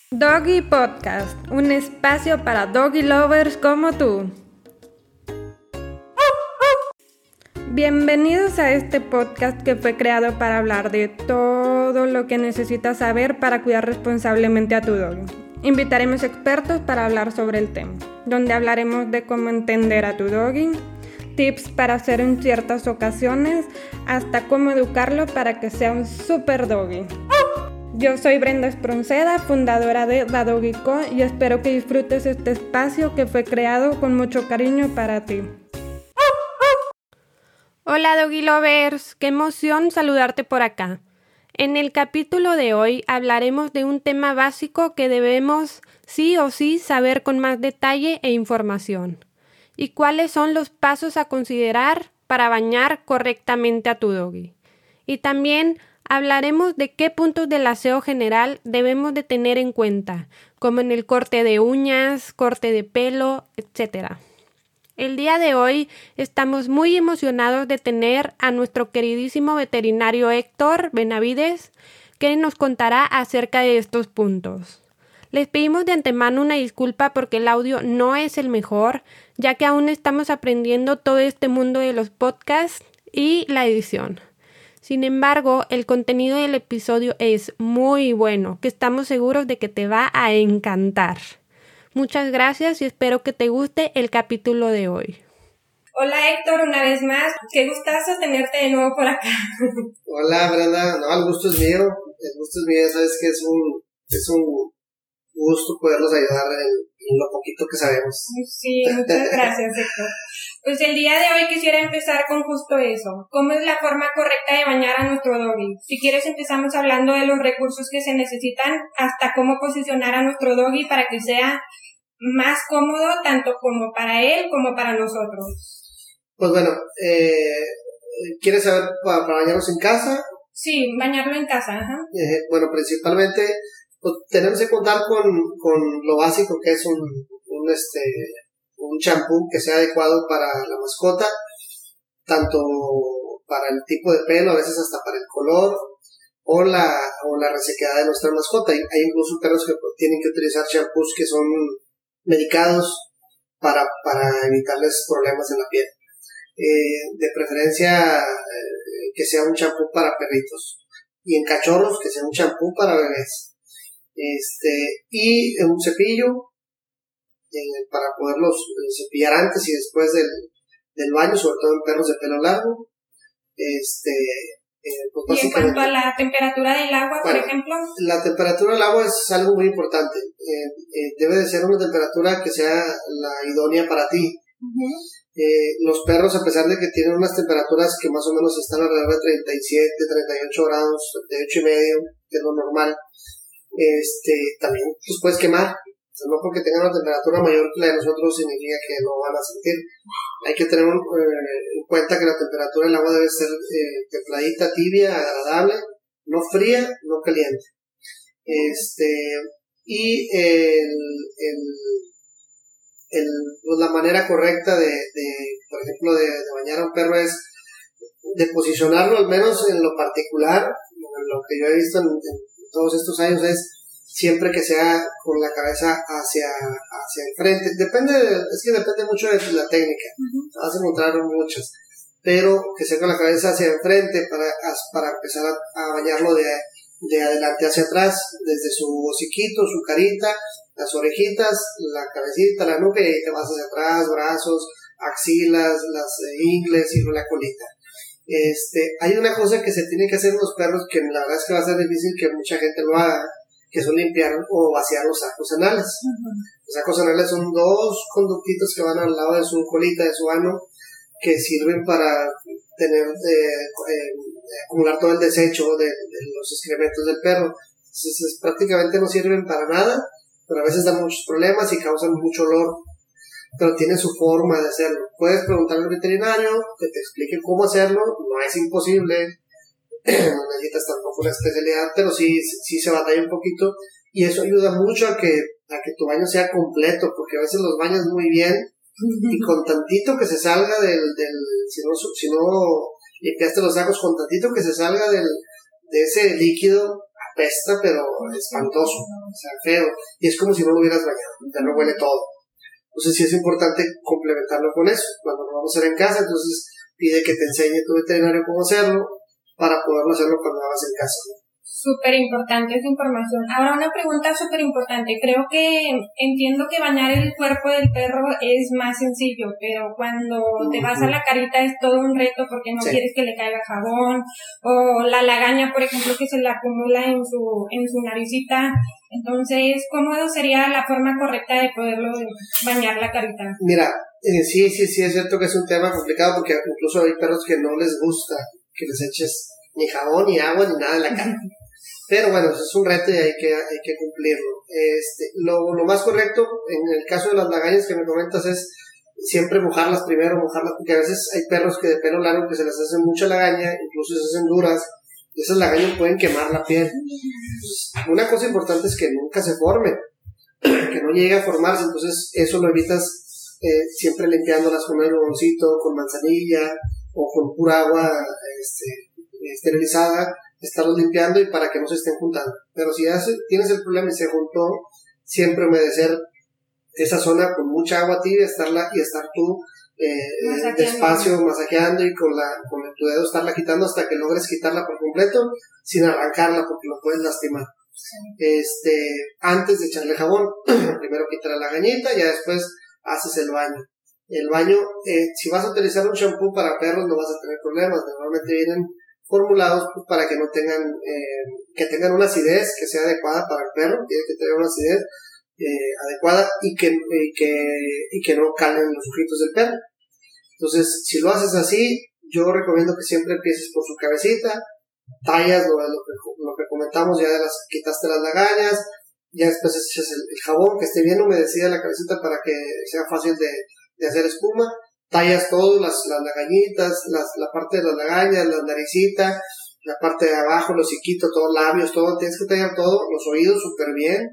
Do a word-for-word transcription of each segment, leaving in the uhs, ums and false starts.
Doggy Podcast, un espacio para doggy lovers como tú. Bienvenidos a este podcast que fue creado para hablar de todo lo que necesitas saber para cuidar responsablemente a tu doggy. Invitaremos expertos para hablar sobre el tema, donde hablaremos de cómo entender a tu doggy, tips para hacer en ciertas ocasiones, hasta cómo educarlo para que sea un super doggy. Yo soy Brenda Espronceda, fundadora de The Doggy Co, y espero que disfrutes este espacio que fue creado con mucho cariño para ti. Hola Doggy Lovers, qué emoción saludarte por acá. En el capítulo de hoy hablaremos de un tema básico que debemos sí o sí saber con más detalle e información. ¿Y cuáles son los pasos a considerar para bañar correctamente a tu doggy? Y también hablaremos de qué puntos del aseo general debemos de tener en cuenta, como en el corte de uñas, corte de pelo, etcétera. El día de hoy estamos muy emocionados de tener a nuestro queridísimo veterinario Héctor Benavides, que nos contará acerca de estos puntos. Les pedimos de antemano una disculpa porque el audio no es el mejor, ya que aún estamos aprendiendo todo este mundo de los podcasts y la edición. Sin embargo, el contenido del episodio es muy bueno, que estamos seguros de que te va a encantar. Muchas gracias y espero que te guste el capítulo de hoy. Hola Héctor, una vez más, qué gustazo tenerte de nuevo por acá. Hola Brenda, no, el gusto es mío, el gusto es mío, sabes que es un, es un gusto poderlos ayudar en, en lo poquito que sabemos. Sí, muchas gracias Héctor. Pues el día de hoy quisiera empezar con justo eso. ¿Cómo es la forma correcta de bañar a nuestro doggy? Si quieres empezamos hablando de los recursos que se necesitan hasta cómo posicionar a nuestro doggy para que sea más cómodo tanto como para él como para nosotros. Pues bueno, eh, ¿quieres saber para, para bañarnos en casa? Sí, bañarlo en casa, ajá. Eh, bueno, principalmente pues, tenemos que contar con, con lo básico que es un, un este... un champú que sea adecuado para la mascota, tanto para el tipo de pelo, a veces hasta para el color o la o la resequedad de nuestra mascota. Hay, hay incluso perros que tienen que utilizar champús que son medicados para, para evitarles problemas en la piel. Eh, de preferencia eh, que sea un champú para perritos, y en cachorros que sea un champú para bebés. Este, y un cepillo Eh, para poderlos eh, cepillar antes y después del, del baño, sobre todo en perros de pelo largo. Este, eh, pues y en cuanto a la temperatura del agua, bueno, por ejemplo, la temperatura del agua es algo muy importante. Eh, eh, debe de ser una temperatura que sea la idónea para ti. Uh-huh. Eh, los perros, a pesar de que tienen unas temperaturas que más o menos están alrededor de treinta y siete, treinta y ocho grados, treinta y ocho y medio, que es lo normal, este, también los puedes quemar. No porque tengan una temperatura mayor que la de nosotros significa que no van a sentir. Hay que tener eh, en cuenta que la temperatura del agua debe ser eh, templadita, tibia, agradable, no fría, no caliente. Este, y el, el, el, pues la manera correcta de, de por ejemplo, de, de bañar a un perro es de posicionarlo, al menos en lo particular, lo que yo he visto en, en todos estos años es siempre que sea con la cabeza hacia, hacia el frente. Depende, de, es que depende mucho de la técnica. Uh-huh. Vas a encontrar muchas. Pero que sea con la cabeza hacia el frente para, para empezar a, a bañarlo de, de adelante hacia atrás, desde su hociquito, su carita, las orejitas, la cabecita, la nuca, y te vas hacia atrás, brazos, axilas, las eh, ingles y la colita. Este, hay una cosa que se tiene que hacer en los perros que la verdad es que va a ser difícil que mucha gente lo haga, que son limpiar o vaciar los sacos anales. Uh-huh. Los sacos anales son dos conductitos que van al lado de su colita, de su ano, que sirven para tener eh, eh, acumular todo el desecho de, de los excrementos del perro. Entonces, es, prácticamente no sirven para nada, pero a veces dan muchos problemas y causan mucho olor, pero tienen su forma de hacerlo. Puedes preguntarle al veterinario que te explique cómo hacerlo, no es imposible. No necesitas tampoco una especialidad, pero sí, sí se batalla un poquito, y eso ayuda mucho a que, a que tu baño sea completo, porque a veces los bañas muy bien y con tantito que se salga del, del si no, si no limpiaste los sacos, con tantito que se salga del, de ese líquido, apesta, pero espantoso, o sea, feo, y es como si no lo hubieras bañado, ya no huele todo. Entonces sí es importante complementarlo con eso. Cuando lo vamos a hacer en casa, entonces pide que te enseñe tu veterinario cómo hacerlo para poderlo hacerlo cuando lo hagas en casa, ¿no? Súper importante esa información. Ahora una pregunta súper importante. Creo que entiendo que bañar el cuerpo del perro es más sencillo, pero cuando uh-huh. te vas a la carita es todo un reto porque no sí. quieres que le caiga jabón, o la lagaña, por ejemplo, que se le acumula en su, en su naricita. Entonces, ¿cómo sería la forma correcta de poderlo bañar la carita? Mira, eh, sí, sí, sí, es cierto que es un tema complicado porque incluso hay perros que no les gusta que les eches ni jabón, ni agua, ni nada en la cara. Pero bueno, eso es un reto y hay que, hay que cumplirlo. Este, lo, lo más correcto, en el caso de las lagañas que me comentas, es siempre mojarlas primero, mojarlas, porque a veces hay perros que de pelo largo que se les hace mucha lagaña, incluso se hacen duras, y esas lagañas pueden quemar la piel. Entonces, una cosa importante es que nunca se formen, que no llegue a formarse, entonces eso lo evitas eh, siempre limpiándolas con el jaboncito, con manzanilla, o con pura agua este, esterilizada, estarlos limpiando y para que no se estén juntando. Pero si ya tienes el problema y se juntó, siempre humedecer esa zona con mucha agua tibia, estarla y estar tú eh, despacio masajeando y con la con tu dedo estarla quitando hasta que logres quitarla por completo sin arrancarla porque lo puedes lastimar. Sí. Este, antes de echarle jabón, primero quitar la lagañita, ya después haces el baño. El baño, eh, si vas a utilizar un shampoo para perros no vas a tener problemas, normalmente vienen formulados pues, para que no tengan, eh, que tengan una acidez que sea adecuada para el perro, tiene que tener una acidez eh, adecuada y que, y que, y que no calen los ojitos del perro. Entonces, si lo haces así, yo recomiendo que siempre empieces por su cabecita, tallas lo, lo, que, lo que comentamos, ya de las, quitaste las lagañas, ya después echas el, el jabón, que esté bien humedecida la cabecita para que sea fácil de, de hacer espuma. Tallas todo, las, las lagañitas, las, la parte de las lagañas, la naricita, la parte de abajo, los hociquitos, todos labios, todo, tienes que tallar todo, los oídos súper bien,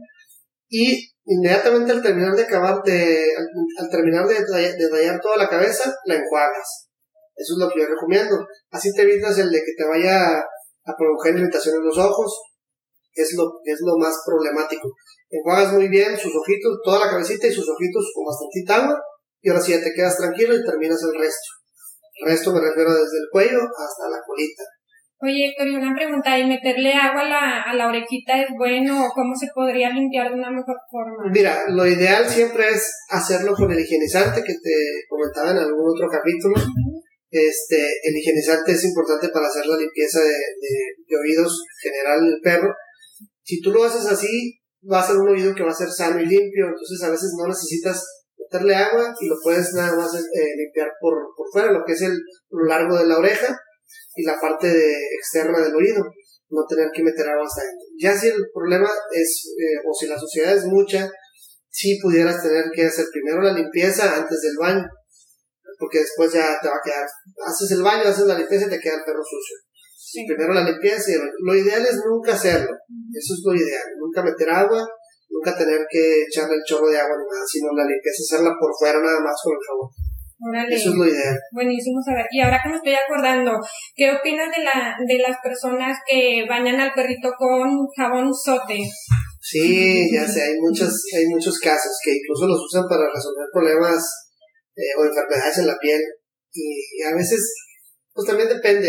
y inmediatamente al terminar de acabar de, al, al terminar de, de tallar toda la cabeza, la enjuagas. Eso es lo que yo recomiendo. Así te evitas el de que te vaya a provocar irritación en los ojos, es lo, es lo más problemático. Enjuagas muy bien sus ojitos, toda la cabecita y sus ojitos con bastantita agua, y ahora sí ya te quedas tranquilo y terminas el resto. El resto me refiero desde el cuello hasta la colita. Oye, Héctor, y una pregunta, ¿y meterle agua a la, a la orejita es bueno o cómo se podría limpiar de una mejor forma? Mira, lo ideal siempre es hacerlo con el higienizante que te comentaba en algún otro capítulo. Uh-huh. Este, el higienizante es importante para hacer la limpieza de, de, de oídos general del perro. Si tú lo haces así, va a ser un oído que va a ser sano y limpio, entonces a veces no necesitas meterle agua y lo puedes nada más eh, limpiar por, por fuera, lo que es el lo largo de la oreja y la parte de, externa del oído, no tener que meter agua hasta adentro. Ya si el problema es, eh, o si la suciedad es mucha, sí pudieras tener que hacer primero la limpieza antes del baño, porque después ya te va a quedar, haces el baño, haces la limpieza y te queda el perro sucio. Sí. Primero la limpieza y lo ideal es nunca hacerlo, eso es lo ideal, nunca meter agua, nunca tener que echarle el chorro de agua ni nada, sino la limpieza, hacerla por fuera nada más con el jabón. Órale. Eso es lo ideal. Buenísimo saber. Y ahora que me estoy acordando, ¿qué opinas de la de las personas que bañan al perrito con jabón sote? Sí, ya sé, hay muchos, hay muchos casos que incluso los usan para resolver problemas eh, o enfermedades en la piel y, y a veces, pues también depende,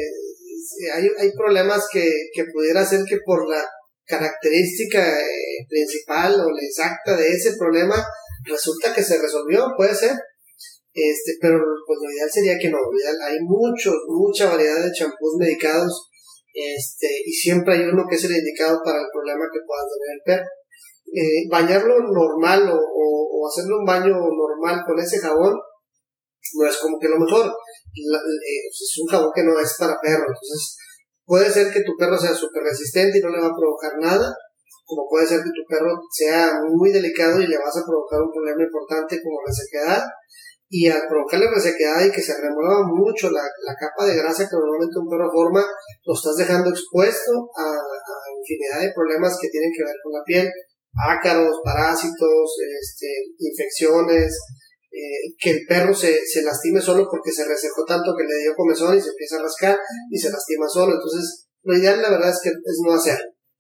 eh, hay, hay problemas que, que pudiera ser que por la característica eh, principal o la exacta de ese problema resulta que se resolvió, puede ser. Este, pero pues lo ideal sería que no, ideal, hay mucho, mucha variedad de champús medicados, este, y siempre hay uno que es el indicado para el problema que pueda tener el perro. Eh, bañarlo normal o, o, o hacerle un baño normal con ese jabón no es como que lo mejor. La, eh, es un jabón que no es para perro, entonces puede ser que tu perro sea súper resistente y no le va a provocar nada, como puede ser que tu perro sea muy delicado y le vas a provocar un problema importante como la resequedad. Y al provocarle resequedad y que se remueva mucho la, la capa de grasa que normalmente un perro forma, lo estás dejando expuesto a, a infinidad de problemas que tienen que ver con la piel, ácaros, parásitos, este, infecciones, eh, que el perro se, se lastime solo porque se resecó tanto que le dio comezón y se empieza a rascar y se lastima solo. Entonces, lo ideal la verdad es que es no hacerlo.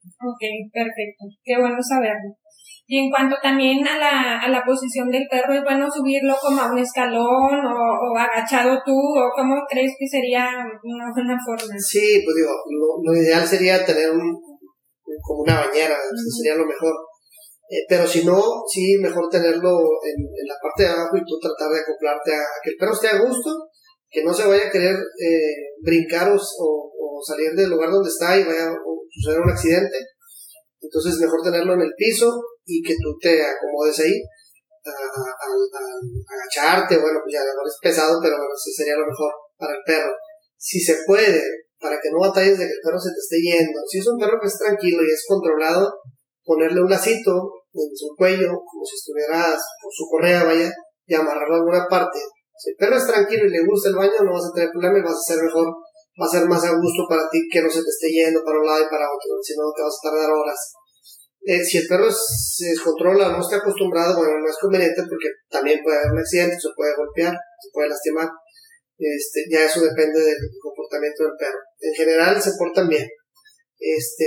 Ok, perfecto. Qué bueno saberlo. Y en cuanto también a la, a la posición del perro, ¿es bueno subirlo como a un escalón o, o agachado tú? ¿O cómo crees que sería una buena forma? Sí, pues digo, lo, lo ideal sería tener un, como una bañera, uh-huh. Eso sería lo mejor. Eh, pero si no, sí, mejor tenerlo en, en la parte de abajo y tú tratar de acoplarte a, a que el perro esté a gusto, que no se vaya a querer eh, brincar o, o, o salir del lugar donde está y vaya a suceder un accidente. Entonces mejor tenerlo en el piso y que tú te acomodes ahí a, a, a, a agacharte. Bueno, pues ya a lo mejor es pesado, pero bueno, sí sería lo mejor para el perro. Si se puede, para que no batalles de que el perro se te esté yendo. Si es un perro que es tranquilo y es controlado, ponerle un lacito en su cuello, como si estuvieras por su correa, vaya, y amarrarlo a alguna parte. Si el perro es tranquilo y le gusta el baño, no vas a tener problema y vas a ser mejor, va a ser más a gusto para ti que no se te esté yendo para un lado y para otro, si no te vas a tardar horas. Eh, si el perro se descontrola o no está acostumbrado, bueno, no es conveniente porque también puede haber un accidente, se puede golpear, se puede lastimar. Este, ya eso depende del comportamiento del perro. En general se portan bien. Este,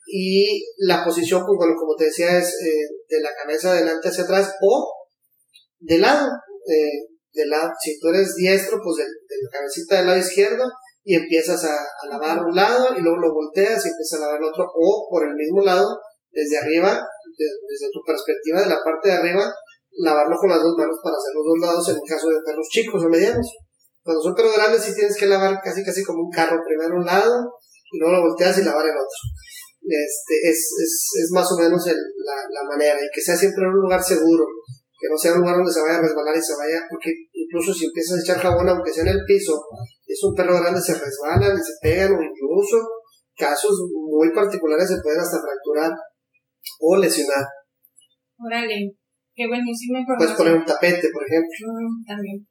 y la posición, pues, bueno, como te decía, es eh, de la cabeza adelante hacia atrás o de lado. Eh, de lado, si tú eres diestro, pues de, de la cabecita del lado izquierdo y empiezas a, a lavar un lado y luego lo volteas y empiezas a lavar el otro, o por el mismo lado, desde arriba, de, desde tu perspectiva de la parte de arriba, lavarlo con las dos manos para hacer los dos lados en el caso de perros chicos o medianos. Cuando son perros grandes sí tienes que lavar casi casi como un carro, primero un lado y luego lo volteas y lavar el otro. Este, es, es, es más o menos el, la, la manera, y que sea siempre en un lugar seguro, que no sea un lugar donde se vaya a resbalar y se vaya, porque incluso si empiezas a echar jabón, aunque sea en el piso, es un perro grande, se resbalan y se pegan, o incluso casos muy particulares se pueden hasta fracturar o lesionar. Órale, qué buenísima información. Puedes poner un tapete, por ejemplo. Mm, también.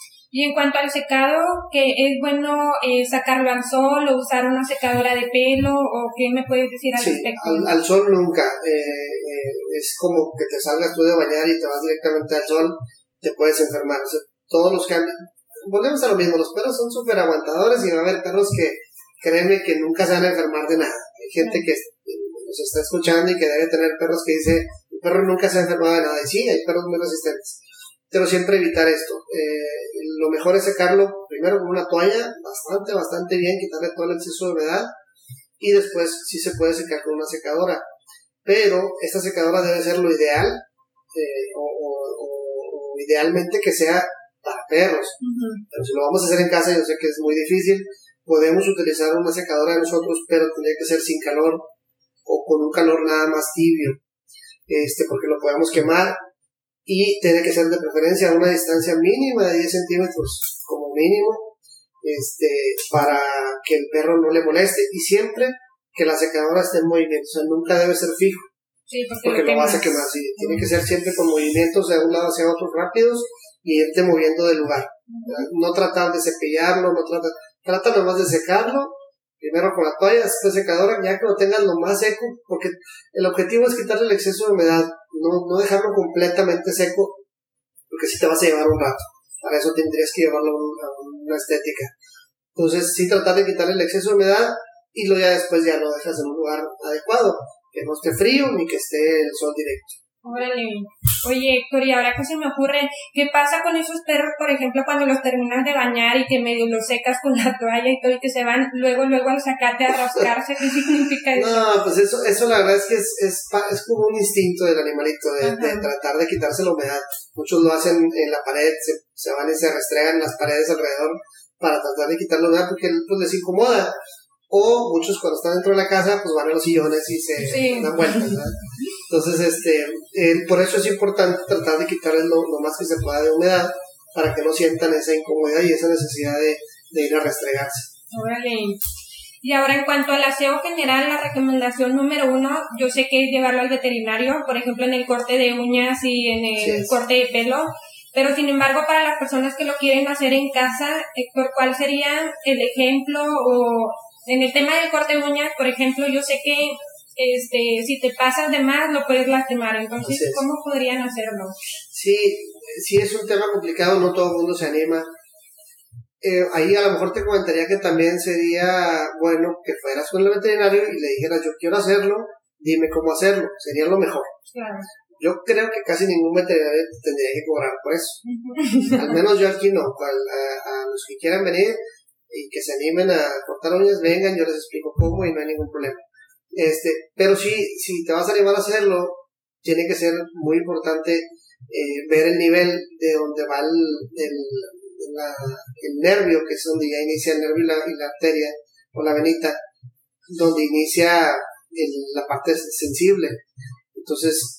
Y en cuanto al secado, que es bueno eh, sacarlo al sol o usar una secadora de pelo, o qué me puedes decir al sí, respecto? Al, al sol nunca. Eh, eh, es como que te salgas tú de bañar y te vas directamente al sol, te puedes enfermar. O sea, todos los cambios. Volvemos a lo mismo, los perros son súper aguantadores y va a haber perros que, créeme, que nunca se van a enfermar de nada. Hay gente sí. que nos está escuchando y que debe tener perros que dice, el perro nunca se ha enfermado de nada. Y sí, hay perros muy resistentes. Pero siempre evitar esto. Eh, lo mejor es secarlo primero con una toalla, bastante, bastante bien, quitarle todo el exceso de humedad, y después sí se puede secar con una secadora. Pero esta secadora debe ser lo ideal, eh, o, o, o, o idealmente que sea para perros. Uh-huh. Pero si lo vamos a hacer en casa, yo sé que es muy difícil, podemos utilizar una secadora de nosotros, pero tendría que ser sin calor, o con un calor nada más tibio, este, porque lo podemos quemar. Y tiene que ser de preferencia a una distancia mínima de diez centímetros como mínimo, este, para que el perro no le moleste, y siempre que la secadora esté en movimiento, o sea, nunca debe ser fijo, sí, porque, porque lo, lo vas a quemar, sí, uh-huh. Tiene que ser siempre con movimientos de un lado hacia otro rápidos y irte moviendo del lugar, uh-huh. No tratar de cepillarlo, no trata, trata nomás de secarlo, primero con la toalla, después secadora, ya que lo tengas lo más seco, porque el objetivo es quitarle el exceso de humedad, no, no dejarlo completamente seco, porque si te vas a llevar un rato, para eso tendrías que llevarlo a, un, a una estética. Entonces sí, tratar de quitarle el exceso de humedad, y luego ya después ya lo dejas en un lugar adecuado, que no esté frío ni que esté el sol directo. Órale. Oye, Héctor, y ahora que se me ocurre, ¿qué pasa con esos perros, por ejemplo, cuando los terminas de bañar y que medio los secas con la toalla y todo, y que se van luego, luego al sacarte a rascarse? ¿Qué significa eso? No, pues eso, eso la verdad es que es, es, es como un instinto del animalito, de, de tratar de quitarse la humedad. Muchos lo hacen en la pared, se, se van y se restregan las paredes alrededor para tratar de quitar la humedad porque pues, les incomoda. O muchos cuando están dentro de la casa, pues van a los sillones y se sí. dan vueltas, ¿verdad? Entonces, este, eh, por eso es importante tratar de quitarles lo, lo más que se pueda de humedad, para que no sientan esa incomodidad y esa necesidad de, de ir a restregarse. Órale. Y ahora, en cuanto al aseo general, la recomendación número uno, yo sé que es llevarlo al veterinario, por ejemplo, en el corte de uñas y en el sí, corte de pelo. Pero, sin embargo, para las personas que lo quieren hacer en casa, Héctor, ¿cuál sería el ejemplo? O en el tema del corte de uñas, por ejemplo, yo sé que este si te pasas de más lo puedes lastimar, entonces, ¿cómo podrían hacerlo? Sí, sí es un tema complicado, no todo el mundo se anima. Eh, ahí a lo mejor te comentaría que también sería bueno que fueras con el veterinario y le dijeras, yo quiero hacerlo, dime cómo hacerlo, sería lo mejor. Claro. Yo creo que casi ningún veterinario tendría que cobrar por eso. Uh-huh. Al menos yo aquí no. A, a, a los que quieran venir y que se animen a cortar uñas, vengan, yo les explico cómo y no hay ningún problema. Este, pero sí, si te vas a animar a hacerlo, tiene que ser muy importante eh, ver el nivel de donde va el, el, la, el nervio, que es donde ya inicia el nervio y la, y la arteria o la venita, donde inicia el, la parte sensible. Entonces,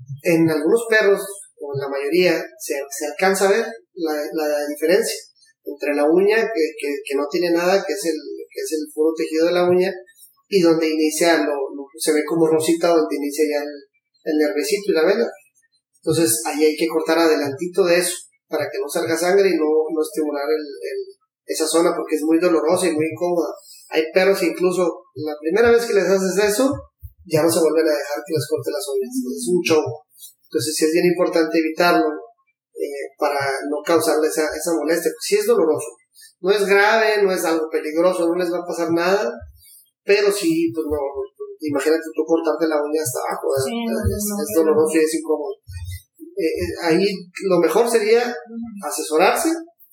en algunos perros, o en la mayoría, se, se alcanza a ver la, la diferencia entre la uña, que, que, que no tiene nada, que es el, que es el puro tejido de la uña, y donde inicia, lo, lo, se ve como rosita, donde inicia ya el, el nervecito y la vena. Entonces, ahí hay que cortar adelantito de eso, para que no salga sangre y no, no estimular el, el, esa zona, porque es muy dolorosa y muy incómoda. Hay perros incluso, la primera vez que les haces eso, ya no se vuelven a dejar que les corte las uñas. Es un show. Entonces sí es bien importante evitarlo eh, para no causarle esa, esa molestia. Sí es doloroso. No es grave, no es algo peligroso, no les va a pasar nada, pero sí, pues no, imagínate tú cortarte la uña hasta abajo, sí, es, no, es doloroso y es incómodo. Eh, ahí lo mejor sería asesorarse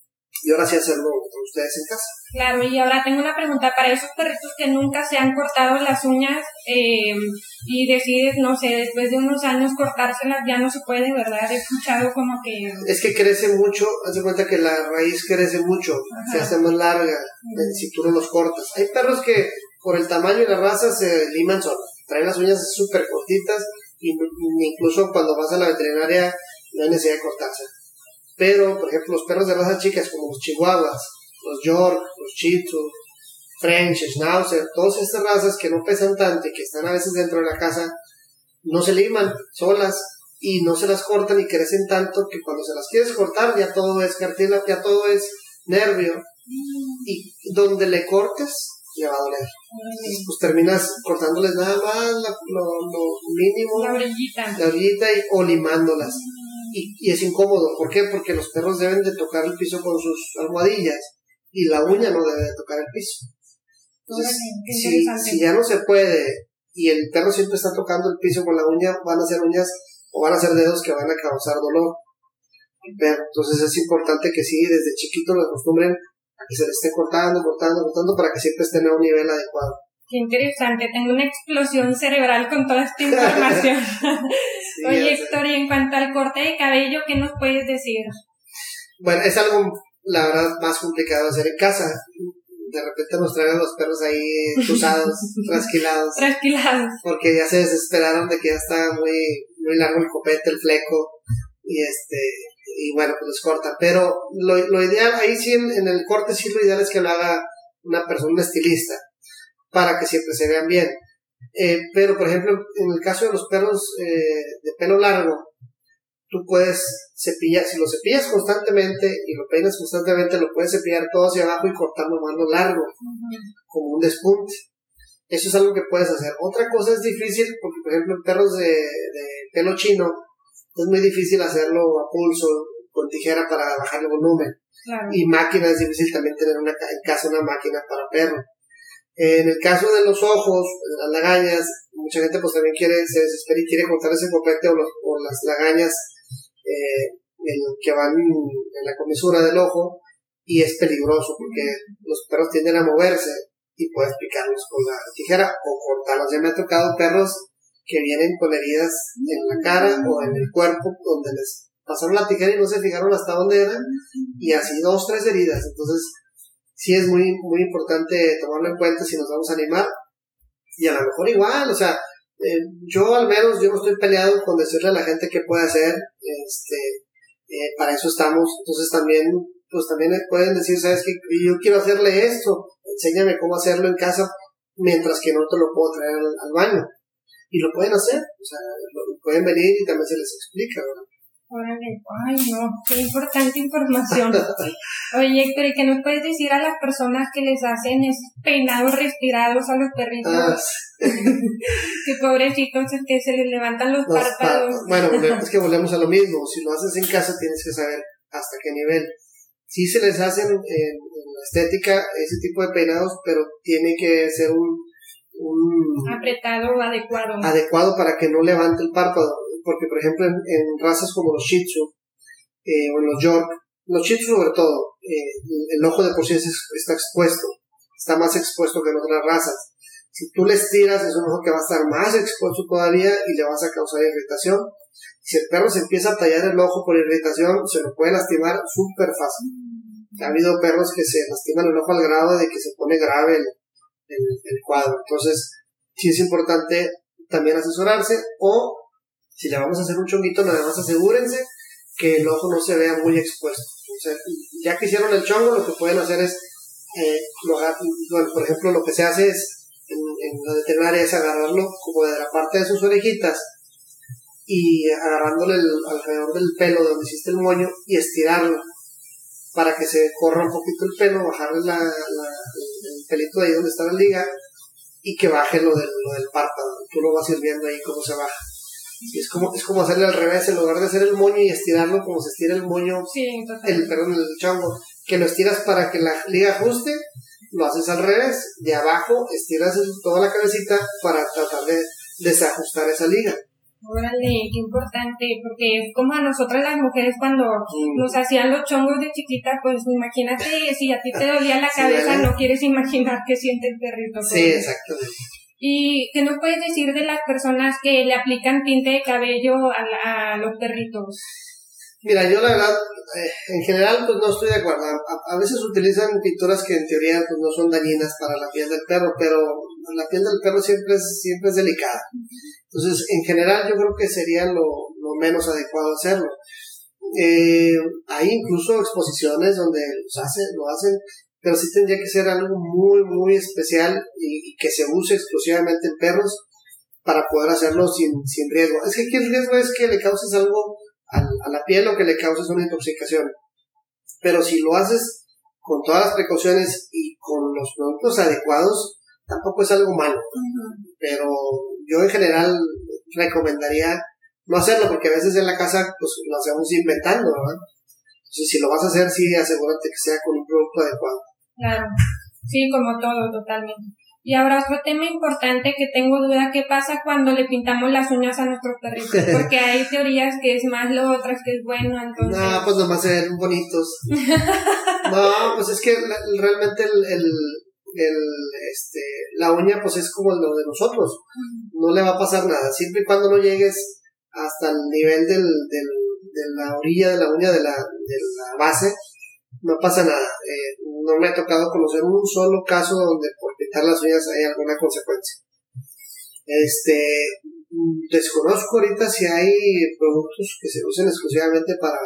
y ahora sí hacerlo con ustedes en casa. Claro, y ahora tengo una pregunta para esos perritos que nunca se han cortado las uñas eh, y deciden, no sé, después de unos años cortárselas, ya no se puede, ¿verdad? He escuchado como que... Es que crece mucho, haz de cuenta que la raíz crece mucho, ajá, se hace más larga, uh-huh, si tú no los cortas. Hay perros que por el tamaño y la raza se liman solos, traen las uñas súper cortitas y incluso cuando vas a la veterinaria no hay necesidad de cortarse. Pero, por ejemplo, los perros de raza chicas como los chihuahuas, los york, los shih tzu, french, schnauzer, todas estas razas que no pesan tanto y que están a veces dentro de la casa, no se liman solas y no se las cortan y crecen tanto que cuando se las quieres cortar ya todo es cartílago, ya todo es nervio y donde le cortes le va a doler. Entonces, pues terminas cortándoles nada más la, lo, lo mínimo, la orillita, la orillita y, o limándolas. Y, y es incómodo. ¿Por qué? Porque los perros deben de tocar el piso con sus almohadillas y la uña no debe de tocar el piso. Entonces, si, si ya no se puede y el perro siempre está tocando el piso con la uña, van a ser uñas o van a ser dedos que van a causar dolor. Pero, entonces es importante que sí, desde chiquito lo acostumbren a que se le esté cortando, cortando, cortando para que siempre estén a un nivel adecuado. Qué interesante, tengo una explosión cerebral con toda esta información. Sí, oye, Héctor, y en cuanto al corte de cabello, ¿qué nos puedes decir? Bueno, es algo, la verdad, más complicado de hacer en casa. De repente nos traen los perros ahí tusados, trasquilados. Trasquilados. Porque ya se desesperaron de que ya está muy, muy largo el copete, el fleco, y este, y bueno, pues los cortan. Pero lo, lo ideal, ahí sí, en, en el corte sí lo ideal es que lo haga una persona, un estilista, para que siempre se vean bien. Eh, pero, por ejemplo, en el caso de los perros eh, de pelo largo, tú puedes cepillar, si lo cepillas constantemente y lo peinas constantemente, lo puedes cepillar todo hacia abajo y cortar nomás lo largo, uh-huh, como un despunte. Eso es algo que puedes hacer. Otra cosa es difícil, porque, por ejemplo, en perros de, de pelo chino, es muy difícil hacerlo a pulso, con tijera para bajar el volumen. Claro. Y máquina, es difícil también tener una, en casa una máquina para perro. En el caso de los ojos, las lagañas, mucha gente pues también quiere, se desespera y quiere cortar ese copete o, los, o las lagañas eh, en, que van en la comisura del ojo, y es peligroso porque los perros tienden a moverse y puedes picarlos con la tijera o cortarlos. Ya me ha tocado perros que vienen con heridas en la cara o en el cuerpo donde les pasaron la tijera y no se fijaron hasta dónde eran, y así dos, tres heridas. Entonces sí es muy, muy importante tomarlo en cuenta si nos vamos a animar. Y a lo mejor igual, o sea, eh, yo al menos, yo no estoy peleado con decirle a la gente qué puede hacer, este, eh, para eso estamos. Entonces también, pues también pueden decir, sabes que yo quiero hacerle esto, enséñame cómo hacerlo en casa, mientras que no te lo puedo traer al, al baño. Y lo pueden hacer, o sea, lo, pueden venir y también se les explica, ¿verdad? Órale, ay no, qué importante información. Oye, Héctor, ¿y qué nos puedes decir a las personas que les hacen esos peinados respirados a los perritos? Ah, sí. Que pobrecitos, es que se les levantan los, los párpados. Bueno, es que volvemos a lo mismo. Si lo haces en casa tienes que saber hasta qué nivel. Sí se les hacen en, en la estética ese tipo de peinados, pero tiene que ser un, un apretado, adecuado. adecuado para que no levante el párpado. Porque, por ejemplo, en, en razas como los Shih Tzu eh, o en los York, los Shih Tzu sobre todo, eh, el, el ojo de por sí es, está expuesto, está más expuesto que en otras razas. Si tú le estiras, es un ojo que va a estar más expuesto todavía y le vas a causar irritación. Si el perro se empieza a tallar el ojo por irritación, se lo puede lastimar súper fácil. Ha habido perros que se lastiman el ojo al grado de que se pone grave el, el, el cuadro. Entonces, sí es importante también asesorarse, o si le vamos a hacer un chonguito, nada más asegúrense que el ojo no se vea muy expuesto. O sea, ya que hicieron el chongo, lo que pueden hacer es, eh, lo, bueno, por ejemplo, lo que se hace es, en, en la veterinaria, es agarrarlo como de la parte de sus orejitas y agarrándole el, alrededor del pelo donde hiciste el moño y estirarlo para que se corra un poquito el pelo, bajarle la, la, el pelito de ahí donde está la liga y que baje lo del, lo del párpado. Tú lo vas a ir viendo ahí cómo se baja. Y es como, es como hacerle al revés, en lugar de hacer el moño y estirarlo como se estira el moño, sí, el, perdón, el chongo, que lo estiras para que la liga ajuste, lo haces al revés, de abajo estiras toda la cabecita para tratar de desajustar esa liga. Órale, qué importante, porque es como a nosotras las mujeres cuando mm. nos hacían los chongos de chiquita, pues imagínate, si a ti te dolía la cabeza, sí, no quieres imaginar qué siente el perrito. Sí, pues. Exactamente. ¿Y qué nos puedes decir de las personas que le aplican tinte de cabello a, a los perritos? Mira, yo la verdad, eh, en general, pues no estoy de acuerdo. A, a veces utilizan pinturas que en teoría pues no son dañinas para la piel del perro, pero la piel del perro siempre es, siempre es delicada. Entonces, en general, yo creo que sería lo, lo menos adecuado hacerlo. Eh, hay incluso exposiciones donde los hacen, lo hacen, pero sí tendría que ser algo muy, muy especial y, y que se use exclusivamente en perros para poder hacerlo sin, sin riesgo. Es que aquí el riesgo es que le causes algo a, a la piel o que le causes una intoxicación. Pero si lo haces con todas las precauciones y con los productos adecuados, tampoco es algo malo. Uh-huh. Pero yo en general recomendaría no hacerlo, porque a veces en la casa pues lo hacemos inventando, ¿verdad? Entonces, si lo vas a hacer, sí, asegúrate que sea con un producto adecuado. Claro, sí, como todo, totalmente. Y ahora otro tema importante que tengo duda, ¿qué pasa cuando le pintamos las uñas a nuestros perritos? Porque hay teorías que es malo, otras que es bueno, entonces... No, pues nomás se ven bonitos. No, pues es que realmente el, el, el, este, la uña pues es como lo de nosotros. No le va a pasar nada, siempre y cuando no llegues hasta el nivel del, del, de la orilla de la uña de la, de la base, no pasa nada. Eh, no me ha tocado conocer un solo caso donde por pintar las uñas hay alguna consecuencia. Este, desconozco ahorita si hay productos que se usen exclusivamente para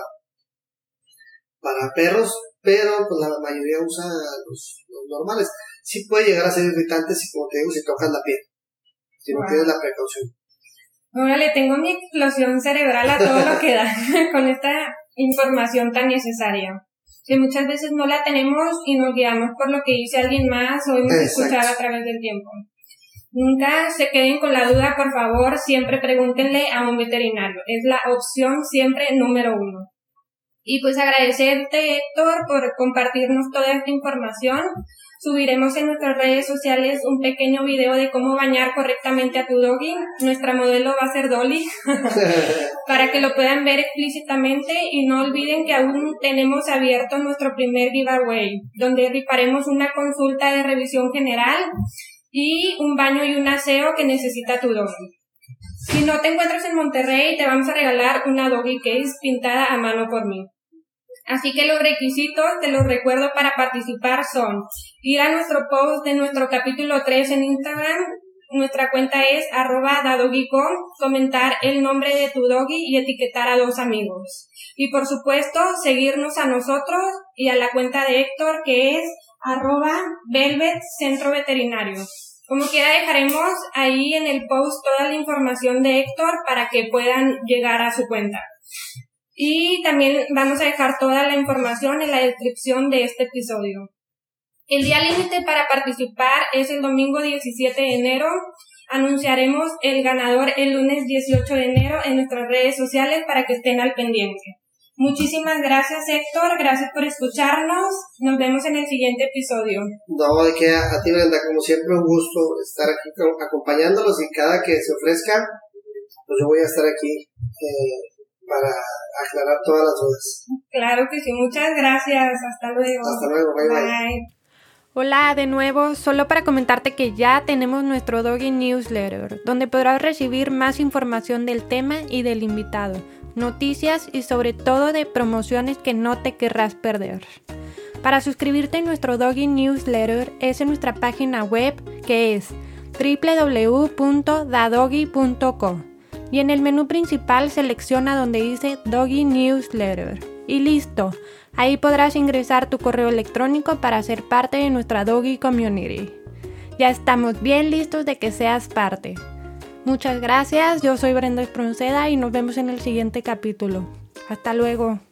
para perros, pero pues la mayoría usa los, los normales. Sí puede llegar a ser irritante si, como te digo, si tocas la piel, si no wow. tienes la precaución. Órale, tengo mi explosión cerebral a todo lo que da con esta información tan necesaria. Que muchas veces no la tenemos y nos guiamos por lo que dice alguien más o hemos Exacto. escuchado a través del tiempo. Nunca se queden con la duda, por favor, siempre pregúntenle a un veterinario. Es la opción siempre número uno. Y pues agradecerte, Héctor, por compartirnos toda esta información. Subiremos en nuestras redes sociales un pequeño video de cómo bañar correctamente a tu doggy. Nuestra modelo va a ser Dolly, para que lo puedan ver explícitamente. Y no olviden que aún tenemos abierto nuestro primer giveaway, donde rifaremos una consulta de revisión general y un baño y un aseo que necesita tu doggy. Si no te encuentras en Monterrey, te vamos a regalar una doggy case pintada a mano por mí. Así que los requisitos, te los recuerdo para participar, son ir a nuestro post de nuestro capítulo tres en Instagram, nuestra cuenta es arroba dadogico, comentar el nombre de tu doggy y etiquetar a dos amigos. Y por supuesto, seguirnos a nosotros y a la cuenta de Héctor, que es arroba velvet centro veterinario. Como quiera, dejaremos ahí en el post toda la información de Héctor para que puedan llegar a su cuenta. Y también vamos a dejar toda la información en la descripción de este episodio. El día límite para participar es el domingo diecisiete de enero. Anunciaremos el ganador el lunes dieciocho de enero en nuestras redes sociales para que estén al pendiente. Muchísimas gracias, Héctor. Gracias por escucharnos. Nos vemos en el siguiente episodio. No, de que a, a ti, Brenda, como siempre, un gusto estar aquí acompañándolos, y cada que se ofrezca, pues yo voy a estar aquí eh, para aclarar todas las dudas. Claro que sí. Muchas gracias. Hasta luego. Hasta luego. Bye, bye. Bye. Hola de nuevo, solo para comentarte que ya tenemos nuestro Doggy Newsletter, donde podrás recibir más información del tema y del invitado, noticias y sobre todo de promociones que no te querrás perder. Para suscribirte a nuestro Doggy Newsletter es en nuestra página web, que es doble u doble u doble u punto dadoggy punto co, y en el menú principal selecciona donde dice Doggy Newsletter y listo. Ahí podrás ingresar tu correo electrónico para ser parte de nuestra Doggy Community. Ya estamos bien listos de que seas parte. Muchas gracias, yo soy Brenda Espronceda y nos vemos en el siguiente capítulo. Hasta luego.